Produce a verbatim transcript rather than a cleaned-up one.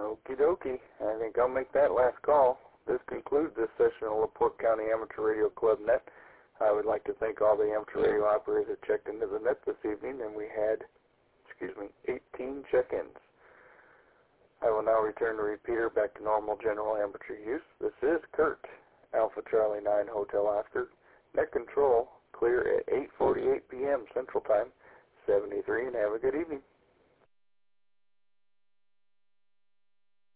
Okie dokie. I think I'll make that last call. This concludes this session of LaPorte County Amateur Radio Club Net. I would like to thank all the amateur radio operators that checked into the net this evening, and we had, excuse me, eighteen check-ins. I will now return the repeater back to normal general amateur use. This is Kurt, Alpha Charlie nine Hotel Oscar. Net control, clear at eight forty-eight p m Central Time, seventy-three, and have a good evening.